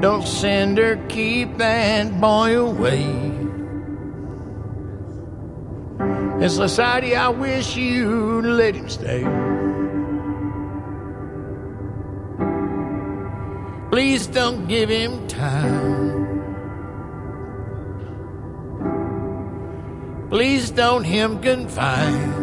Don't send her, keep that boy away. In society, I wish you'd let him stay. Please don't give him time. Please don't him confine.